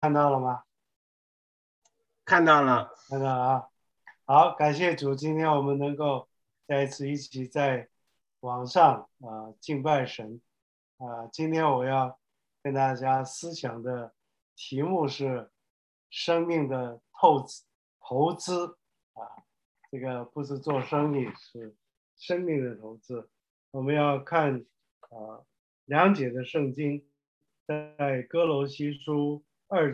看到了吗？ 看到了。 看到了啊。好，感谢主，今天我们能够再一次一起在网上敬拜神今天我要跟大家思想的题目是生命的投资啊，这个不是做生意，是生命的投资。我们要看两节的圣经，在哥罗西书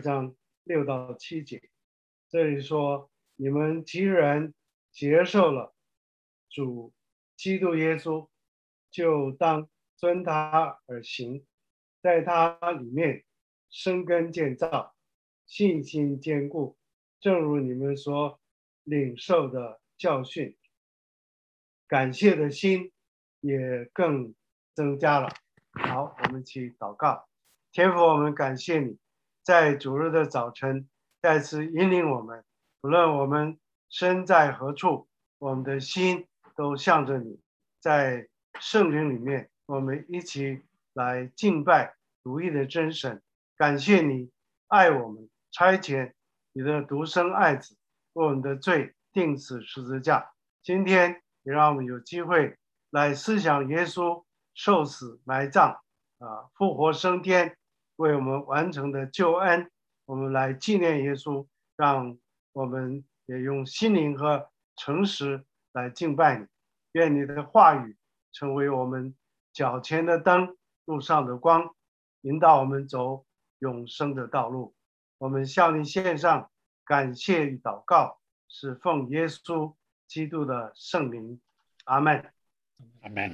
2章6到7节。这里说：你们既然接受了主基督耶稣，就当遵他而行，在他里面生根建造，信心坚固，正如你们所领受的教训，感谢的心也更增加了。好，我们去祷告。天父，我们感谢你，在主日的早晨再次引领我们，不论我们身在何处，我们的心都向着你。在圣灵里面，我们一起来敬拜独一的真神。感谢你爱我们，差遣你的独生爱子为我们的罪钉死十字架。今天也让我们有机会来思想耶稣受死、埋葬复活升天，为我们完成的救恩。我们来纪念耶稣，让我们也用心灵和诚实来敬拜你。愿你的话语成为我们脚前的灯，路上的光，引导我们走永生的道路。我们向你献上感谢与祷告，是奉耶稣基督的圣名，阿门。 阿门。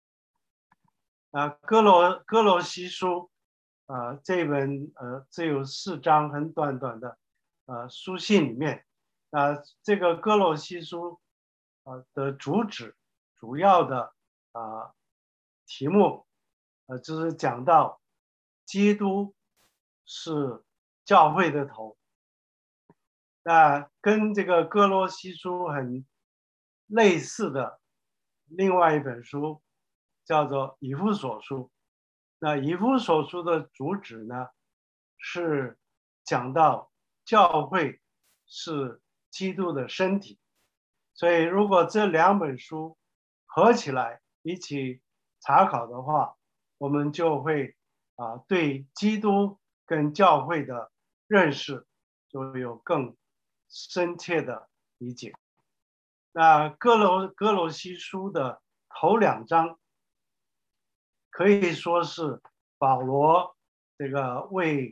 哥罗西书这本只有4章很短短的书信里面这个哥罗西书的主要的题目就是讲到基督是教会的头。那跟这个哥罗西书很类似的另外一本书叫做以弗所书。那以弗所书的主旨呢，是讲到教会是基督的身体。所以如果这两本书合起来一起查考的话，我们就会对基督跟教会的认识就有更深切的理解。那哥罗西书的头2章可以说是保罗这个为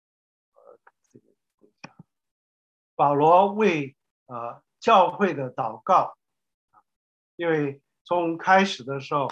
保罗为教会的祷告。因为从开始的时候，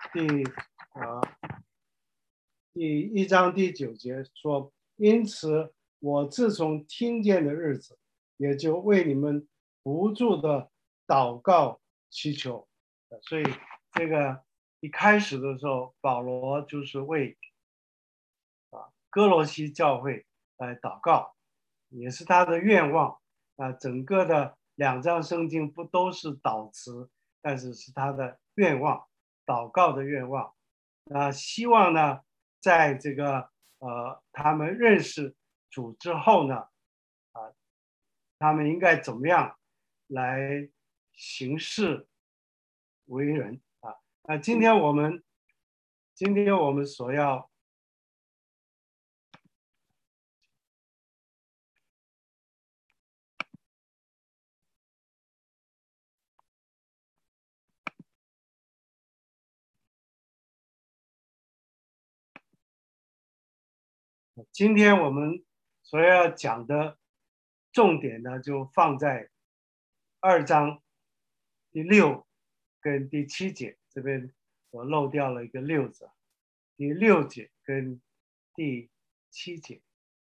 第1章第9节说：因此我自从听见的日子，也就为你们不住的祷告祈求。所以这个一开始的时候，保罗就是为哥罗西教会来祷告，也是他的愿望。整个的2章圣经不都是祷词，但是是他的愿望，祷告的愿望。希望呢，在这个他们认识主之后呢，他们应该怎么样来行事为人今天我们所要讲的重点呢，就放在2章第6跟第7节。这边我漏掉了一个6字，第6节跟第7节。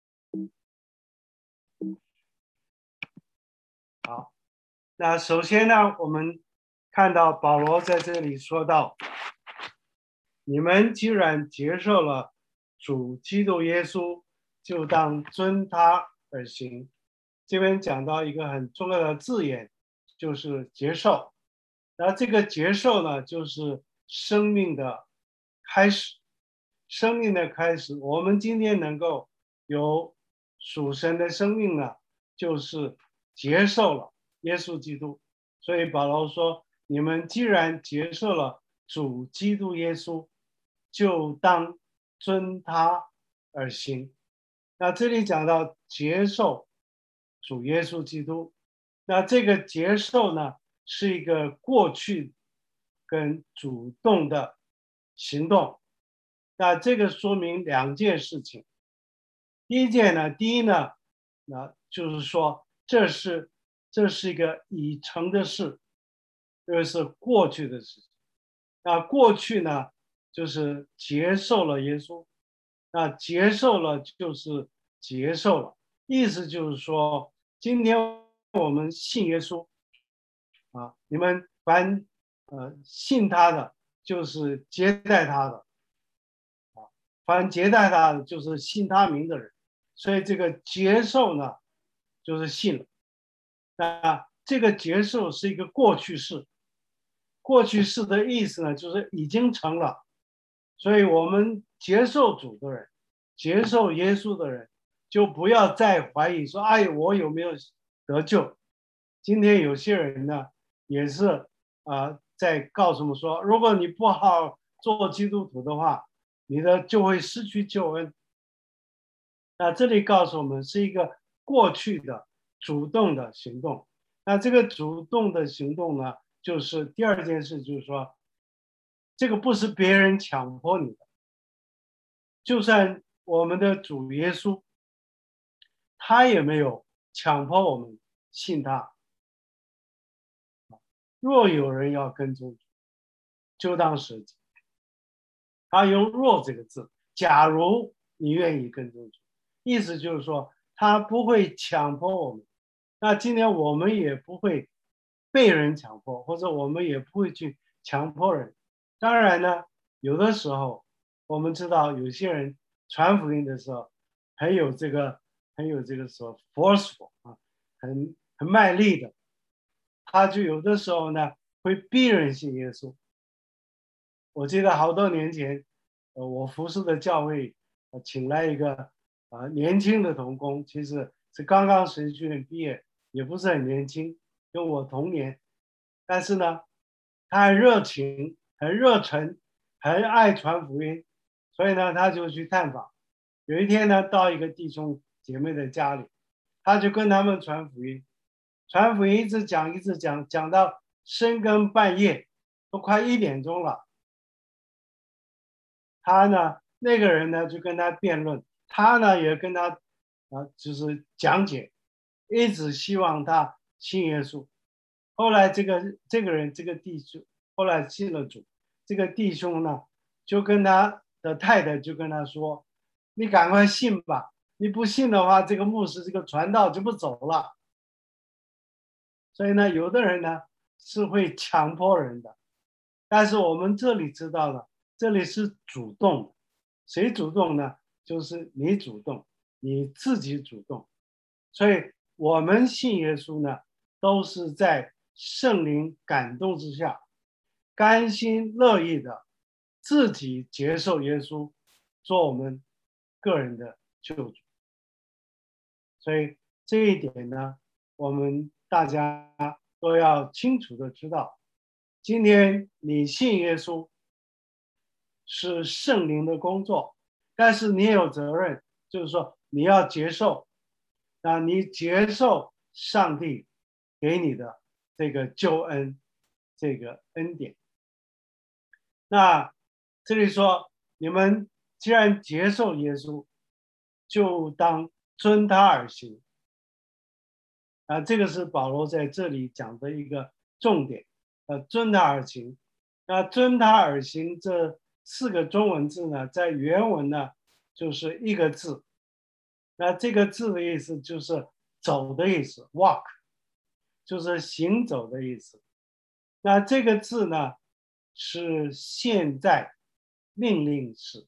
好，那首先呢，我们看到保罗在这里说到：你们既然接受了主基督耶稣，就当遵他而行。这边讲到一个很重要的字眼，就是接受。然后这个接受呢，就是生命的开始。生命的开始，我们今天能够有属神的生命呢，就是接受了耶稣基督。所以保罗说：“你们既然接受了主基督耶稣，就当遵他而行。”那这里讲到接受主耶稣基督，那这个接受呢，是一个过去跟主动的行动。那这个说明两件事情。第一呢，那就是说这是一个已成的事，这是过去的事情。那过去呢，就是接受了耶稣，那接受了就是接受了，意思就是说，今天我们信耶稣啊，你们凡信他的，就是接待他的啊，凡接待他的，就是信他名的人。所以这个接受呢，就是信了。那这个接受是一个过去式，过去式的意思呢，就是已经成了。所以我们接受主的人，接受耶稣的人，就不要再怀疑说：“哎，我有没有得救？”今天有些人呢，也是在告诉我们说，如果你不好做基督徒的话，你就会失去救恩。那这里告诉我们是一个过去的主动的行动。那这个主动的行动呢，就是第二件事，就是说，这个不是别人强迫你的，就算我们的主耶稣，他也没有强迫我们信他。若有人要跟从主，就当舍己。他用"若"这个字，假如你愿意跟从主，意思就是说，他不会强迫我们。那今天我们也不会被人强迫，或者我们也不会去强迫人。当然呢，有的时候我们知道有些人传福音的时候很有这个说 forceful 啊，很卖力的，他就有的时候呢会逼人信耶稣。我记得好多年前，我服侍的教会请来一个年轻的童工，其实是刚刚神学院毕业，也不是很年轻，跟我同年，但是呢，他很热情、很热忱、很爱传福音，所以呢，他就去探访。有一天呢，到一个弟兄姐妹的家里，他就跟他们传福音，传福音一直讲一直讲，讲到深更半夜，都快1点钟了。他呢，那个人呢就跟他辩论，他呢也跟他就是讲解，一直希望他信耶稣。后来这个人这个弟兄后来信了主，这个弟兄呢就跟他的太太就跟他说：“你赶快信吧，你不信的话，这个牧师这个传道就不走了。”所以呢，有的人呢是会强迫人的，但是我们这里知道了，这里是主动的。谁主动呢？就是你主动，你自己主动。所以我们信耶稣呢，都是在圣灵感动之下，甘心乐意的自己接受耶稣做我们个人的救主。所以这一点呢，我们大家都要清楚的知道，今天你信耶稣是圣灵的工作，但是你也有责任，就是说你要接受，你接受上帝给你的这个救恩，这个恩典。那这里说，你们既然接受耶稣，就当遵他而行。这个是保罗在这里讲的一个重点，遵他而行。那遵他而行这4个中文字呢，在原文呢就是一个字，那这个字的意思就是走的意思 ，walk， 就是行走的意思。那这个字呢是现在命令式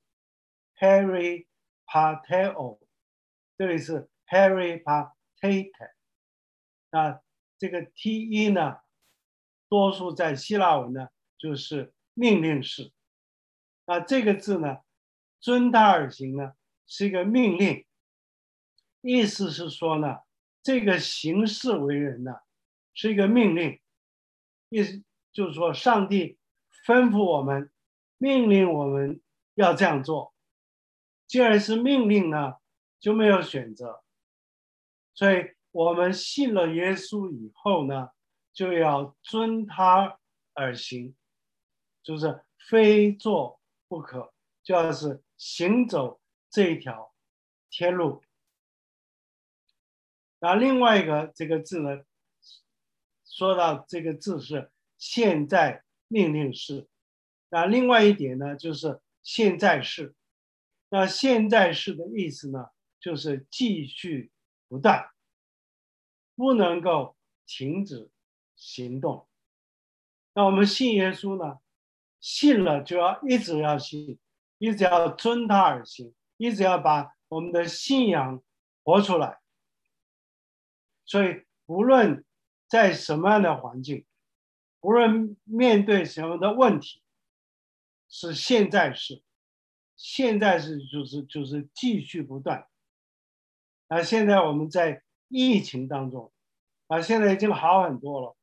，Harry Pateo， 这里是 Harry Patate。那这个 te 呢，多数在希腊文呢就是命令式。那这个字呢，遵他而行呢是一个命令。 意思是说呢，这个行事为人呢，是一个命令，意思就是说，上帝吩咐我们，命令我们要这样做。既然是命令呢，就没有选择。所以我们信了耶稣以后呢，就要遵他而行，就是非做不可，就要是行走这一条天路。那另外一个这个字呢，说到这个字是现在命令式。那另外一点呢，就是现在式。那现在式的意思呢，就是继续不断，不能够停止行动。那我们信耶稣呢，信了就要一直要信，一直要遵他而行，一直要把我们的信仰活出来。所以无论在什么样的环境，无论面对什么的问题，是现在式，现在是就是继续不断。现在我们在疫情当中，现在已经好很多了。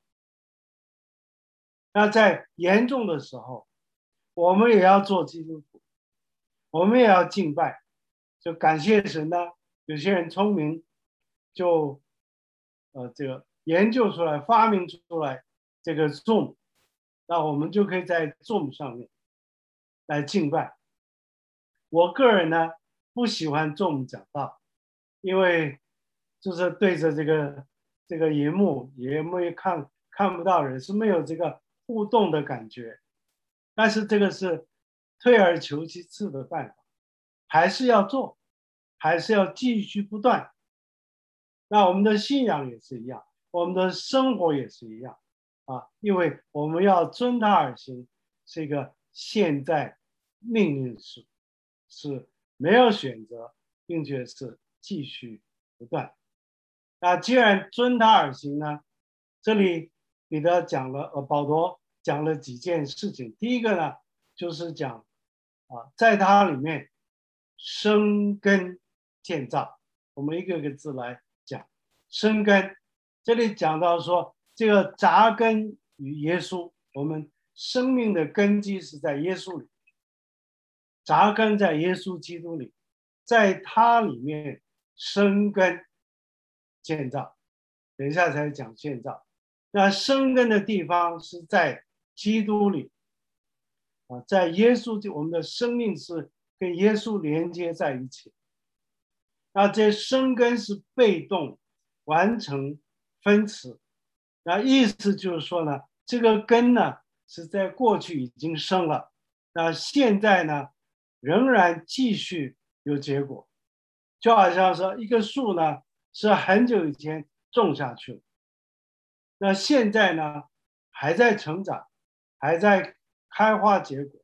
那在严重的时候，我们也要做基督徒，我们也要敬拜，就感谢神呢。有些人聪明，就这个研究出来、发明出来这个 Zoom， 那我们就可以在 Zoom 上面来敬拜。我个人呢不喜欢 Zoom 讲道，因为就是对着这个荧幕也看不到人，是没有这个互动的感觉。但是这个是退而求其次的办法，还是要做，还是要继续不断。那我们的信仰也是一样，我们的生活也是一样因为我们要遵他而行，是一个现在命令式，是没有选择，并且是继续不断。那既然遵他而行呢，这里彼得讲了，保罗讲了几件事情。第一个呢，就是讲在他里面生根建造。我们一个个字来讲，生根。这里讲到说，这个扎根于耶稣，我们生命的根基是在耶稣里，扎根在耶稣基督里，在他里面生根建造。等一下才讲建造。那生根的地方是在基督里在耶稣，我们的生命是跟耶稣连接在一起。那这生根是被动完成分词，那意思就是说呢，这个根呢是在过去已经生了，那现在呢仍然继续有结果。就好像说一个树呢是很久以前种下去了，那现在呢还在成长，还在开花结果。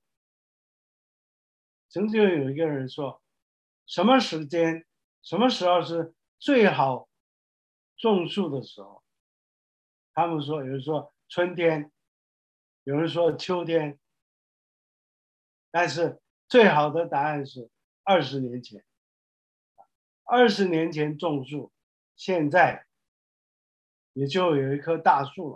曾经有一个人说，什么时候是最好种树的时候？他们说，有人说春天，有人说秋天，但是最好的答案是20年前。20年前种树，现在也就有一棵大树了。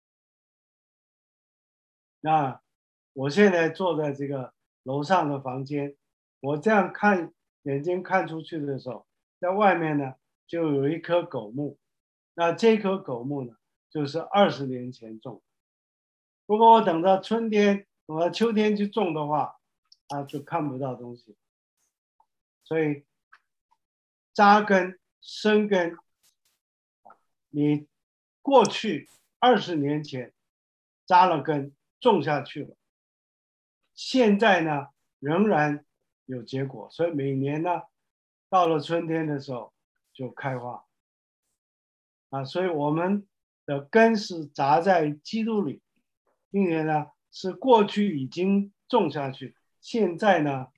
那我现在坐在这个楼上的房间，我这样眼睛看出去的时候，在外面呢就有一棵枸木。那这棵枸木呢，就是20年前种。如果我等到春天、等到秋天去种的话，就看不到东西。所以扎根、生根，你过去20年前扎了根，种下去了，现在呢仍然有结果。所以每年呢，到了春天的时候就开花。所以我们的根是扎在基督里，并且呢是过去已经种下去，现在呢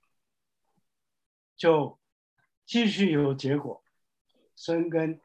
就继续有结果，生根。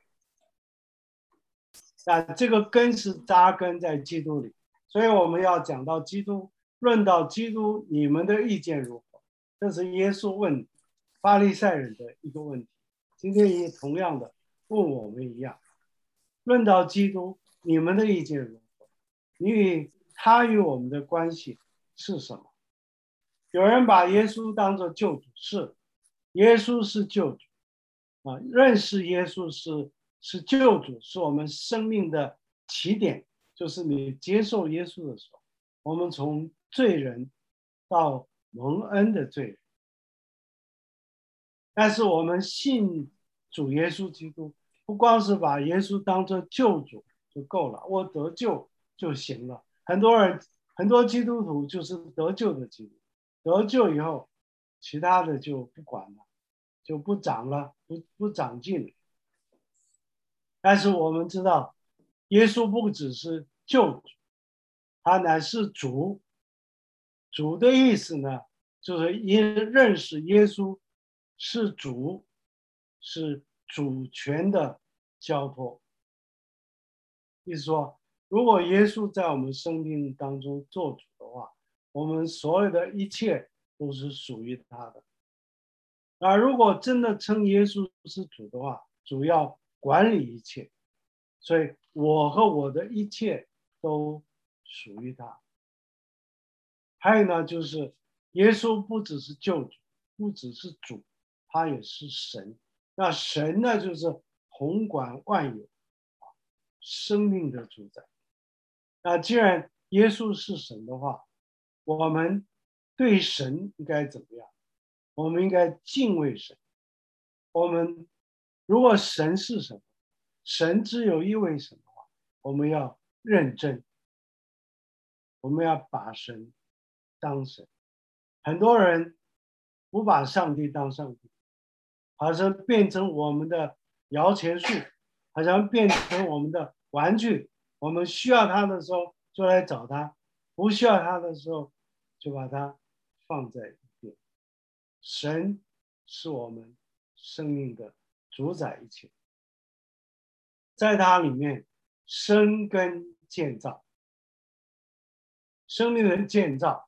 那这个根是扎根在基督里，所以我们要讲到基督，论到基督，你们的意见如何？这是耶稣问法利赛人的一个问题。 今天也同样的问我们一样，论到基督，你们的意见如何？他与我们的关系是什么？有人把耶稣当作救主，是，耶稣是救主啊，认识耶稣是救主，是我们生命的起点，就是你接受耶稣的时候，我们从罪人到蒙恩的罪人。但是我们信主耶稣基督，不光是把耶稣当作救主就够了，我得救就行了。很多基督徒就是得救的基督徒，得救以后，其他的就不管了，就不长了，不长进了。但是我们知道，耶稣不只是救主，他乃是主。主的意思呢，就是认识耶稣是主，是主权的交托。意思说，如果耶稣在我们生命当中做主的话，我们所有的一切都是属于他的。如果真的称耶稣是主的话，主要管理一切，所以我和我的一切都属于他。还有呢，就是耶稣不只是救主，不只是主，他也是神。那神呢，就是统管万有，生命的主宰。那既然耶稣是神的话，我们对神应该怎么样？我们应该敬畏神。我们如果神是神，神只有一位神的话，我们要认真，我们要把神当神。很多人不把上帝当上帝，好像变成我们的摇钱树，好像变成我们的玩具。我们需要他的时候就来找他，不需要他的时候就把他放在一边。神是我们生命的主宰一切，在他里面生根建造。生命的建造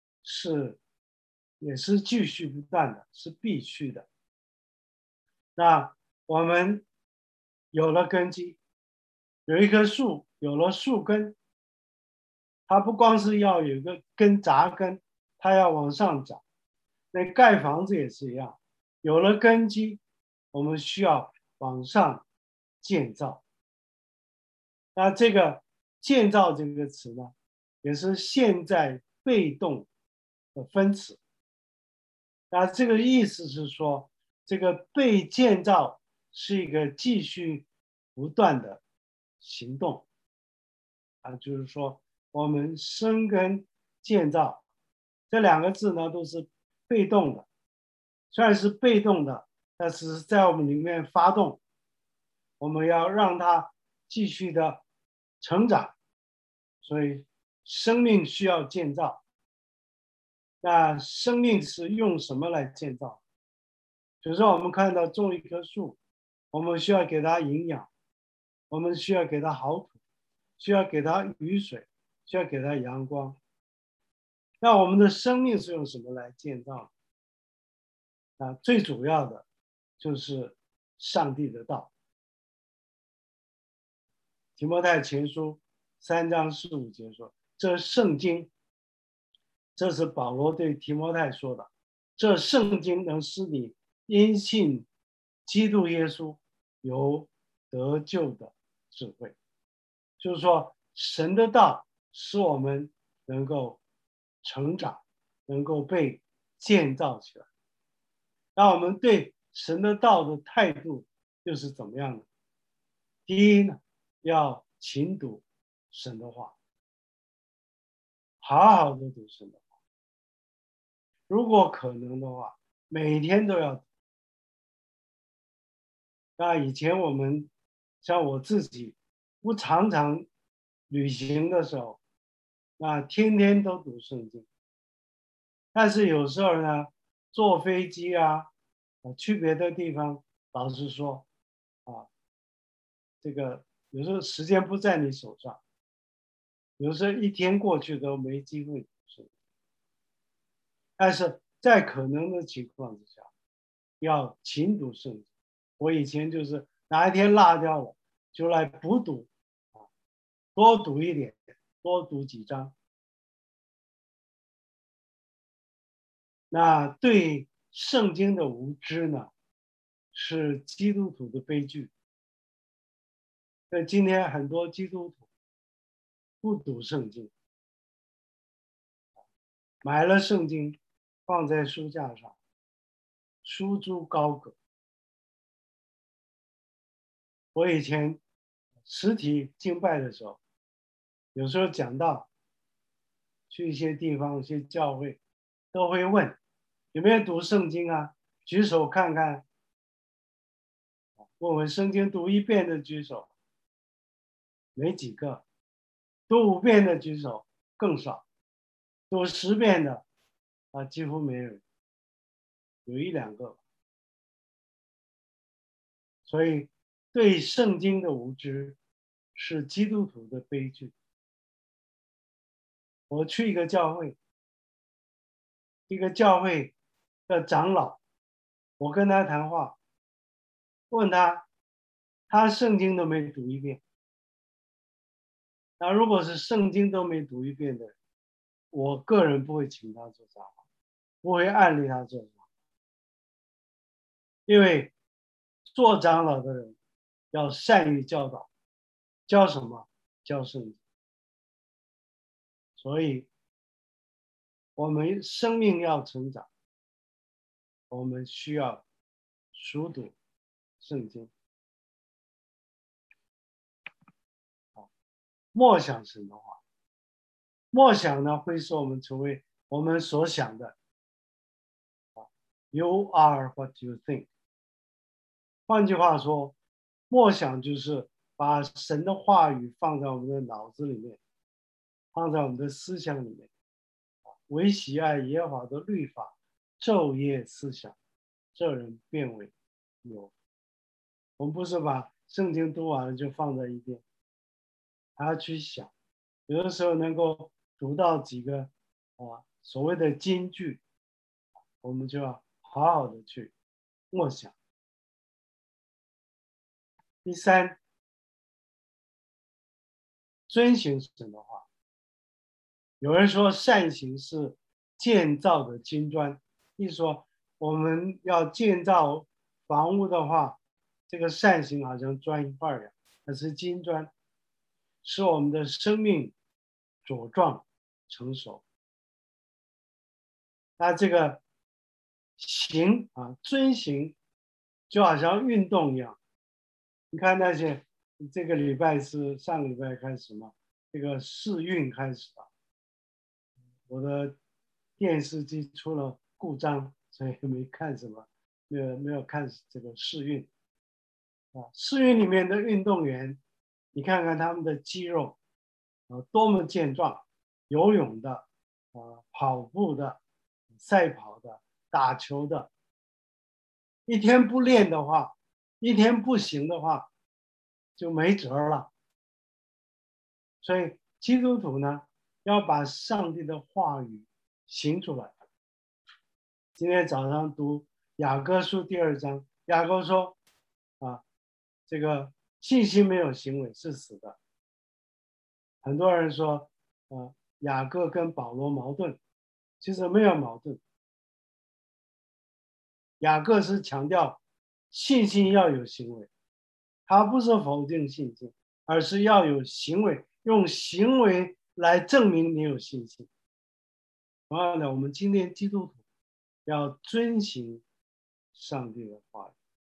也是继续不断的，是必须的。那我们有了根基，有一棵树有了树根，它不光是要有一个扎根，它要往上长。那盖房子也是一样，有了根基，我们需要往上建造。那这个建造这个词呢，也是现在被动的分词。那这个意思是说，这个被建造是一个继续不断的行动就是说我们生根建造这两个字呢都是被动的，虽然是被动的，但是在我们里面发动，我们要让它继续的成长，所以生命需要建造。那生命是用什么来建造？比如说我们看到种一棵树，我们需要给它营养，我们需要给它好土，需要给它雨水，需要给它阳光。那我们的生命是用什么来建造？最主要的就是上帝的道。提摩太前书3章15节说，这圣经，这是保罗对提摩太说的，这圣经能使你因信基督耶稣有得救的智慧。就是说神的道使我们能够成长，能够被建造起来。那我们对神的道的态度又是怎么样的？第一呢，要勤读神的话，好好的读神的话，如果可能的话，每天都要读。那以前我们像我自己不常常旅行的时候，那天天都读圣经。但是有时候呢，坐飞机去别的地方，老实说这个有时候时间不在你手上，有时候一天过去都没机会读圣经。但是在可能的情况之下，要勤读圣经， 我以前就是哪一天落掉了，就来补读啊，多读一点，多读几章。那对圣经的无知呢，是基督徒的悲剧。那今天很多基督徒不读圣经，买了圣经放在书架上，束之高阁。我以前实体敬拜的时候，有时候讲到去一些地方、一些教会，都会问有没有读圣经啊？举手看看。问问圣经读1遍的举手，没几个；读5遍的举手更少；读10遍的啊，几乎没人，有1、2个。所以，对圣经的无知是基督徒的悲剧。我去一个教会，一个教会的长老，我跟他谈话，问他圣经都没读1遍。那如果是圣经都没读1遍的人，我个人不会请他做长老，不会案例他做长老，因为做长老的人要善于教导，教什么？教圣经。所以，我们生命要成长，我们需要熟读圣经，默想神的话。默想呢，会使我们成为我们所想的。You are what you think。换句话说，默想就是把神的话语放在我们的脑子里面，放在我们的思想里面。唯喜爱耶和华的律法，昼夜思想，这人变为有。我们不是把圣经读完了就放在一边，还要去想。有的时候能够读到几个所谓的金句，我们就要好好的去默想。第3，遵行神的话。有人说善行是建造的金砖，意思说我们要建造房屋的话，这个善行好像砖一块一样，它是金砖，使我们的生命茁壮成熟。那这个行遵行就好像运动一样。你看那些，这个礼拜是上个礼拜开始嘛，这个试运开始了。我的电视机出了故障，所以没看什么，没有看这个试运。试运里面的运动员，你看看他们的肌肉多么健壮，游泳的跑步的、赛跑的、打球的，一天不练的话，一天不行的话，就没辙了。所以基督徒呢，要把上帝的话语行出来。今天早上读雅各书第2章，雅各说这个信心没有行为是死的。很多人说雅各跟保罗矛盾，其实没有矛盾。雅各是强调信心要有行为，他不是否定信心，而是要有行为，用行为来证明你有信心。同样的，我们今天基督徒要遵行上帝的话语。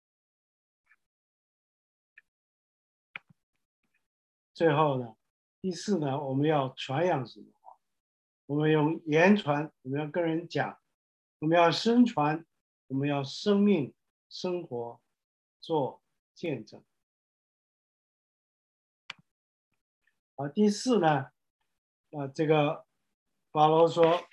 最后呢，第4呢，我们要传扬神的话，我们用言传，我们要跟人讲，我们要宣传，我们要生命生活做见证。第4呢，这个保罗说，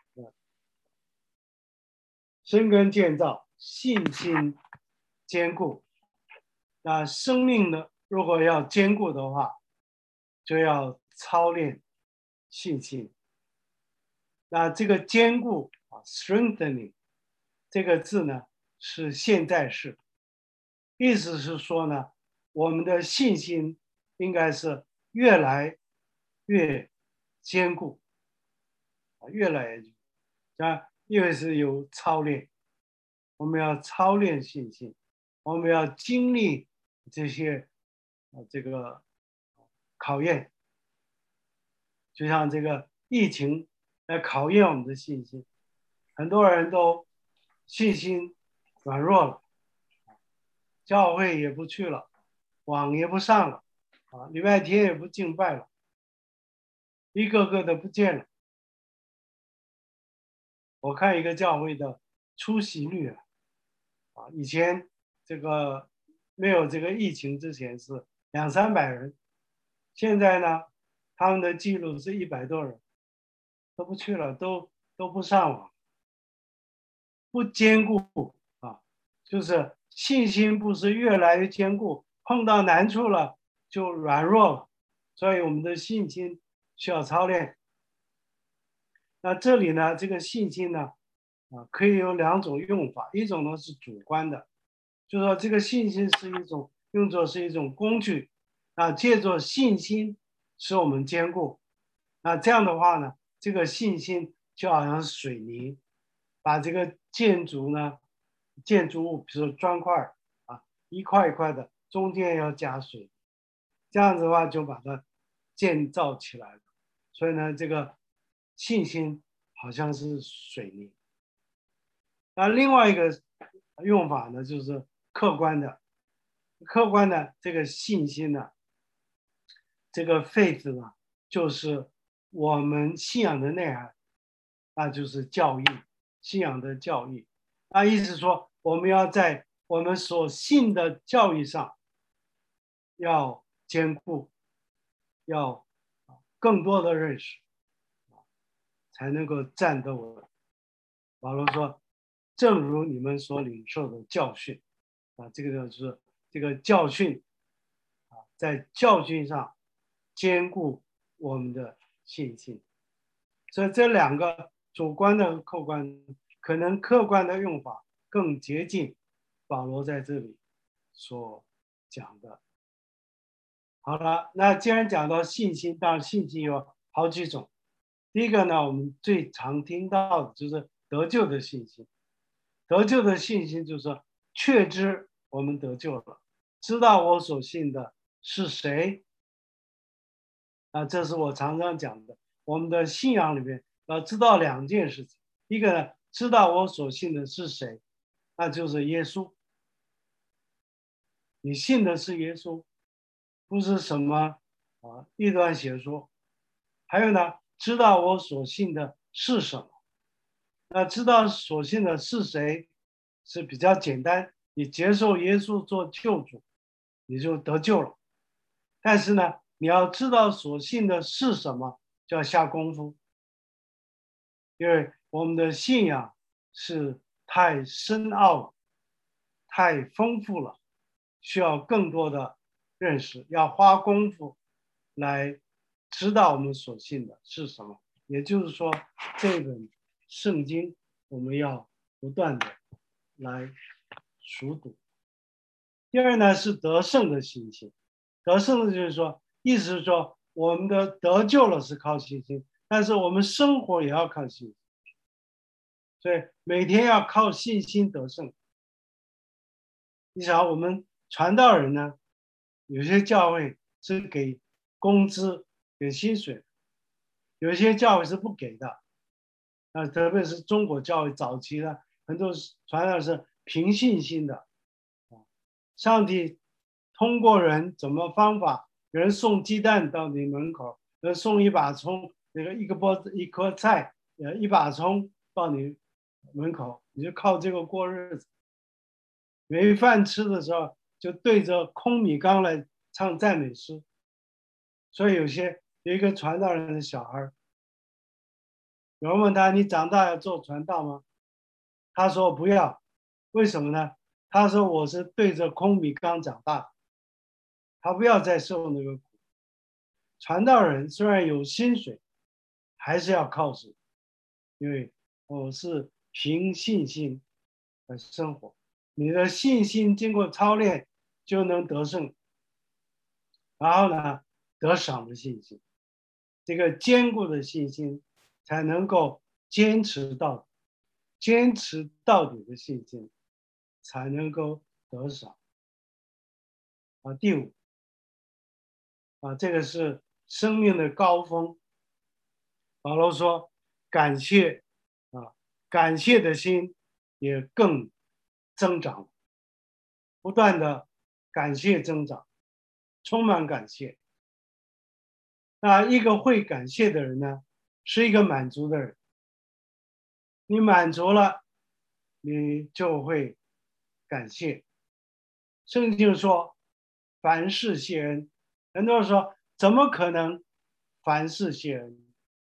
生根建造，信心坚固。那生命呢，如果要坚固的话，就要操练信心。那这个坚固strengthening 这个字呢，是现在式。 意思是说呢，我们的信心应该是越来越坚固，越来越因为是有操练，我们要操练信心，我们要经历这些这个考验，就像这个疫情来考验我们的信心，很多人都信心软弱了，教会也不去了，网也不上了，礼拜天也不敬拜了，一个个的不见了。我看一个教会的出席率以前这个没有这个疫情之前是200-300人，现在呢，他们的记录是100多人，都不去了，都不上网，不坚固就是信心不是越来越坚固，碰到难处了就软弱了，所以我们的信心需要操练。那这里呢，这个信心呢，可以有2种用法，一种呢是主观的，就是说这个信心是用作是一种工具，借助信心使我们坚固。那这样的话呢，这个信心就好像是水泥，把这个建筑物，比如说砖块一块一块的，中间要加水，这样子的话就把它建造起来了。所以呢，这个信心好像是水泥。那另外一个用法呢，就是客观的这个信心呢，这个 faith 呢，就是我们信仰的内涵，那就是教义，信仰的教义。意思说，我们要在我们所信的教义上要坚固，要更多的认识，才能够站得稳。保罗说：“正如你们所领受的教训，这个就是这个教训在教训上兼顾我们的信心。所以这2个主观的和客观，可能客观的用法更接近保罗在这里所讲的。好了，那既然讲到信心，当然信心有好几种。第一个呢，我们最常听到的就是得救的信心。得救的信心就是说，确知我们得救了，知道我所信的是谁。这是我常常讲的。我们的信仰里面要知道2件事情，一个呢，知道我所信的是谁，那就是耶稣。你信的是耶稣，不是什么异端邪说。还有呢，知道我所信的是什么。那知道所信的是谁是比较简单，你接受耶稣做救主，你就得救了。但是呢，你要知道所信的是什么，就要下功夫，因为我们的信仰是太深奥了，太丰富了，需要更多的认识，要花功夫来知道我们所信的是什么。也就是说，这本圣经我们要不断的来熟读。第二呢，是得胜的信心。得胜的就是说，意思是说，我们的得救了是靠信心，但是我们生活也要靠信心，所以每天要靠信心得胜。你想，我们传道人呢，有些教会是给工资、给薪水，有些教会是不给的。特别是中国教会早期的很多传道是凭信心的。上帝通过人怎么方法，有人送鸡蛋到你门口，有人送一把葱，那个一颗菜，一把葱到你门口，你就靠这个过日子。没饭吃的时候，就对着空米缸来唱赞美诗。所以有一个传道人的小孩，有人问他：“你长大要做传道吗？”他说：“不要。”为什么呢？他说：“我是对着空米缸长大。”他不要再受那个苦。传道人虽然有薪水，还是要靠神，因为我是凭信心来生活。 你的信心经过操练就能得胜，然后呢，得赏的信心，这个坚固的信心才能够坚持到底，坚持到底的信心才能够得赏。第五，这个是生命的高峰。保罗说，感谢感谢的心也更增长，不断的感谢增长，充满感谢。那一个会感谢的人呢，是一个满足的人。你满足了，你就会感谢。圣经说，凡事谢恩。很多人说，怎么可能凡事谢恩？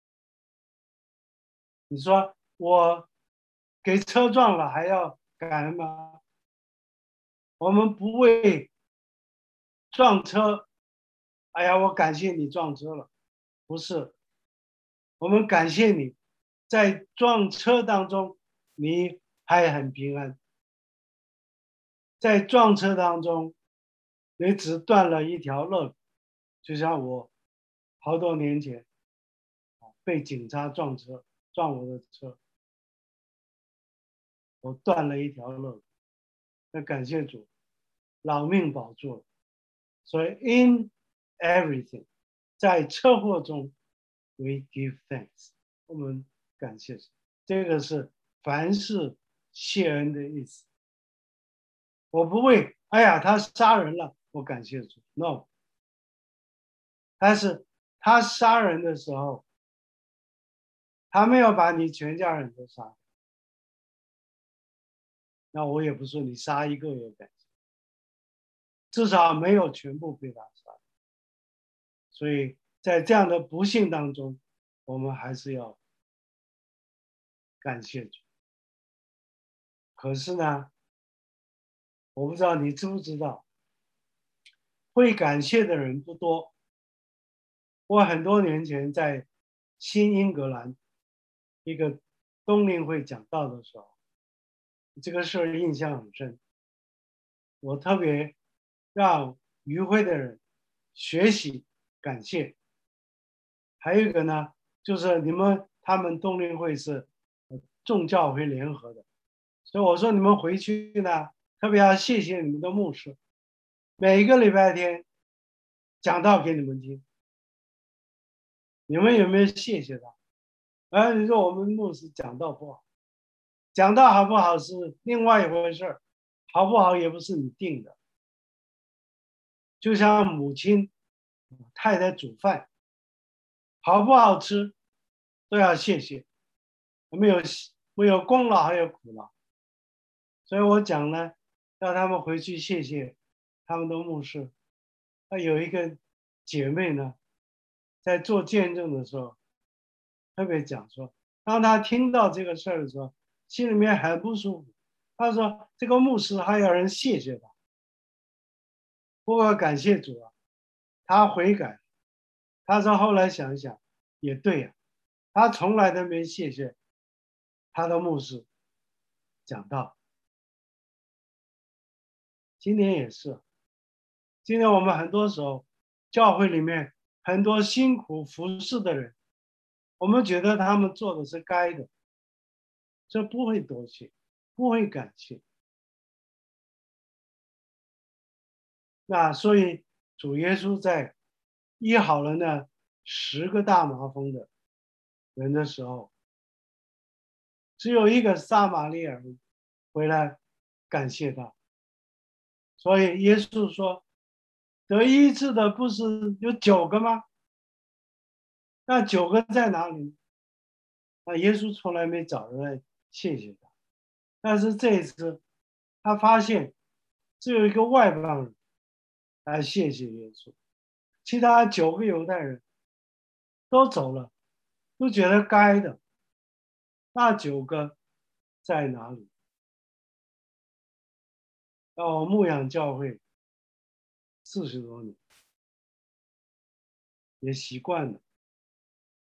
你说我给车撞了还要感恩吗？我们不为撞车，哎呀，我感谢你撞车了，不是，我们感谢你，在撞车当中你还很平安，在撞车当中你只断了一条肋骨，就像我好多年前被警察撞车，撞我的车，我断了一条肋骨，那感谢主，老命保住了。所以 in everything， 在车祸中 we give thanks， 我们感谢神，这个是凡事谢恩的意思。我不会，哎呀，他杀人了，我感谢主 ，no。但是他杀人的时候，他没有把你全家人都杀，那我也不说你杀一个也感谢，至少没有全部被他杀。所以在这样的不幸当中，我们还是要感谢主。可是呢，我不知道你知不知道，会感谢的人不多。我很多年前在新英格兰一个冬令会讲道的时候，这个事儿印象很深。我特别让与会的人学习感谢。还有一个呢，就是他们冬令会是众教会联合的，所以我说你们回去呢，特别要谢谢你们的牧师，每一个礼拜天讲道给你们听。你们有没有谢谢他？你说我们牧师讲道不好，讲道好不好是另外一回事儿，好不好也不是你定的。就像母亲、太太煮饭，好不好吃都要谢谢，没有功劳还有苦劳。所以我讲呢，让他们回去谢谢他们的牧师。有一个姐妹呢，在做见证的时候，特别讲说，当她听到这个事儿的时候，心里面很不舒服。她说：“这个牧师还有人谢谢他。”不过感谢主啊，他悔改。他说后来想一想，也对呀，他从来都没谢谢他的牧师讲道。今年也是，今天我们很多时候教会里面很多辛苦服侍的人，我们觉得他们做的是该的，这不会多谢，不会感谢。那所以主耶稣在医好了那10个大麻风的人的时候，只有一个撒玛利亚人回来感谢他。所以耶稣说，得医治的不是有9个吗？那9个在哪里？那耶稣从来没找人来谢谢他，但是这一次他发现只有一个外邦人来谢谢耶稣，其他9个犹太人都走了，都觉得该的。那9个在哪里？我牧养教会40多年，也习惯了。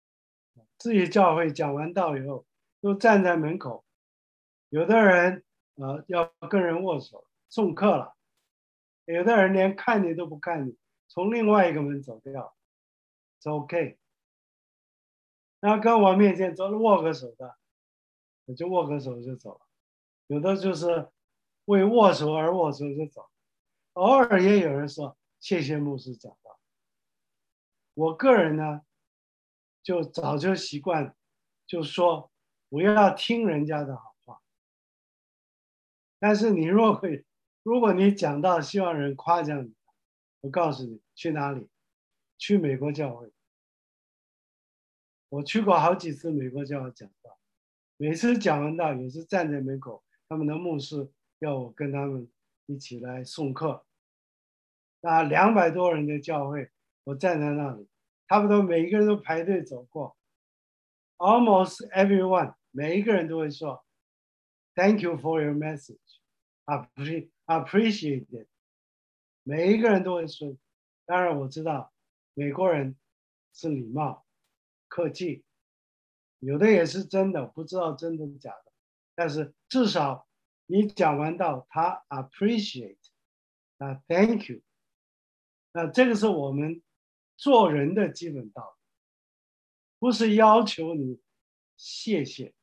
自己教会讲完道以后，都站在门口，有的人要跟人握手送客了，有的人连看你都不看你，从另外一个门走掉，是 OK。那跟我面前走握个手的，我就握个手就走了。有的就是为握手而握手就走，偶尔也有人说谢谢牧师讲道。我个人呢，就早就习惯，就说不要听人家的好话。但是你如果你讲到希望人夸奖你，我告诉你去哪里？去美国教会。我去过好几次美国教会讲道，每次讲完道也是站在门口，他们的牧师要我跟他们一起来送客。那200多人的教会，我站在那里，差不多每一个人都排队走过。Almost everyone，每一个人都会说 "Thank you for your message, appreciate it"。每一个人都会说。当然我知道美国人是礼貌、客气，有的也是真的，不知道真的假的。但是至少你讲完道，他 appreciate， 啊 thank you。那这个是我们做人的基本道理，不是要求你谢谢，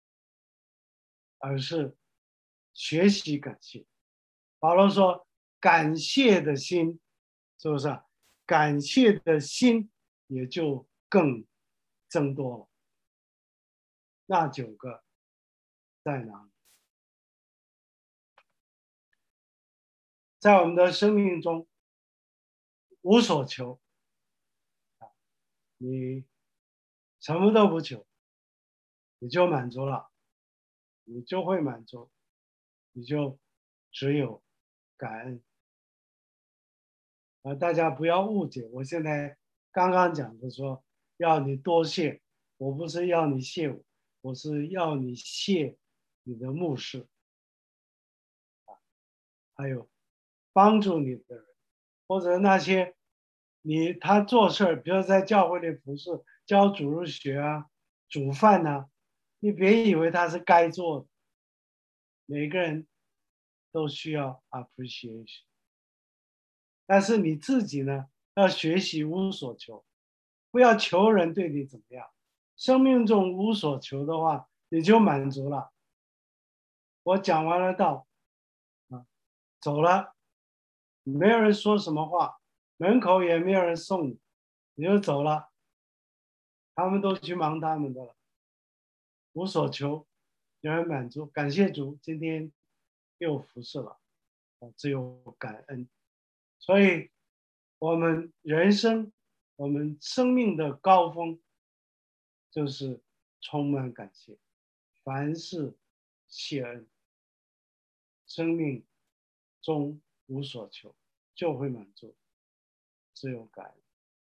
而是学习感谢。保罗说：“感谢的心，是不是啊？感谢的心也就更增多了。那9个在哪里？在我们的生命中无所求，你什么都不求，你就满足了，你就会满足，你就只有感恩。大家不要误解，我现在刚刚讲的说要你多谢，我不是要你谢我，我是要你谢你的牧师，还有帮助你的人，或者那些他做事儿，比如在教会里服侍、教主日学啊、煮饭呐、你别以为他是该做的，每个人都需要 appreciation。但是你自己呢，要学习无所求，不要求人对你怎么样。生命中无所求的话，你就满足了。我讲完了道，走了，没有人说什么话，门口也没有人送你，你就走了，他们都去忙他们的了，无所求，有人满足，感谢主，今天又服侍了，只有感恩。所以，我们人生，我们生命的高峰，就是充满感谢，凡事谢恩，生命中无所求，就会满足，只有感恩。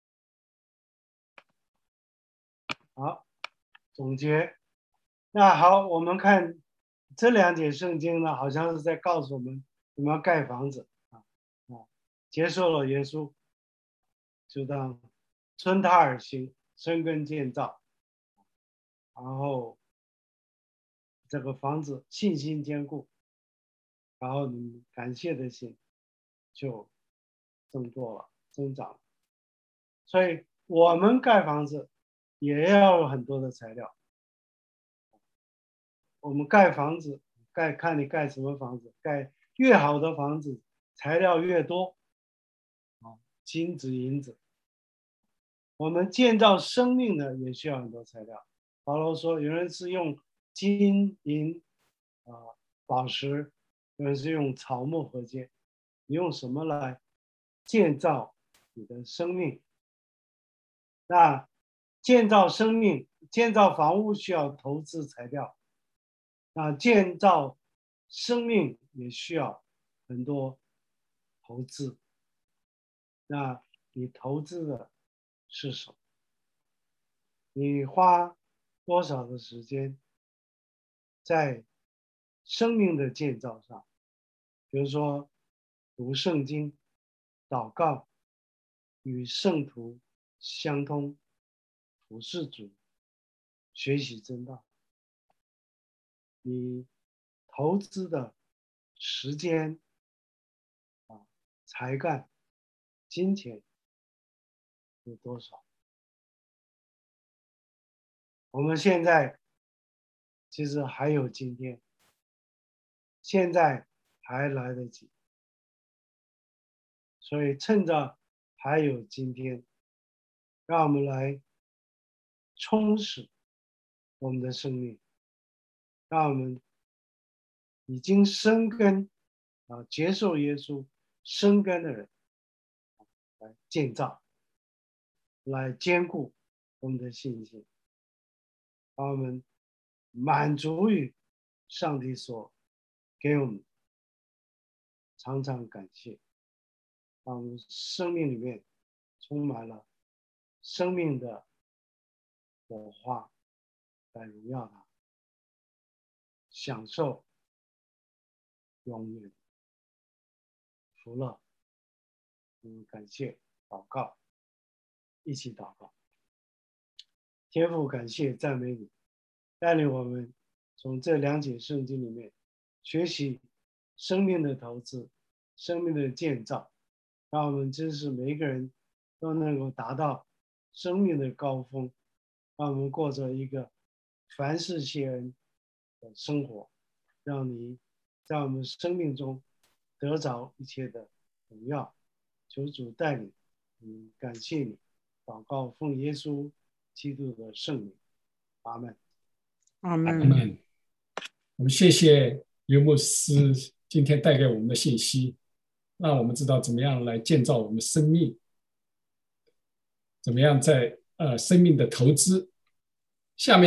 好，总结。那好，我们看这2节圣经呢，好像是在告诉我们怎么盖房子啊。接受了耶稣，就当遵他而行，生根建造，然后这个房子信心坚固，然后你感谢的心就增多了，增长了。所以我们盖房子也要有很多的材料。我们盖房子，看你盖什么房子，盖越好的房子，材料越多，金子银子。我们建造生命呢，也需要很多材料。保罗说，有人是用金银宝石，有人是用草木合建。你用什么来建造你的生命？那建造生命、建造房屋需要投资材料，建造生命也需要很多投资。那你投资的是什么？你花多少的时间在生命的建造上？比如说读圣经、祷告、与圣徒相通、服侍主、学习真道。你投资的时间才干、金钱有多少？我们现在其实还有今天，现在还来得及，所以趁着还有今天，让我们来充实我们的生命，让我们已经生根接受耶稣生根的人来建造，来兼顾我们的信心，让我们满足于上帝所给我们，常常感谢，让我们生命里面充满了生命的火花，来荣耀他，享受永远福乐。感谢祷告，一起祷告。天父，感谢赞美你，带领我们从这2节圣经里面学习生命的投资、生命的建造，让我们真是每一个人都能够达到生命的高峰，让我们过着一个凡事谢恩的生活，让你在我们生命中得着一切的荣耀。求主带领，感谢你，祷告奉耶稣基督的圣名，阿门。 阿门。我们谢谢刘牧师今天带给我们的信息，让我们知道怎么样来建造我们的生命，怎么样在生命的投资。下面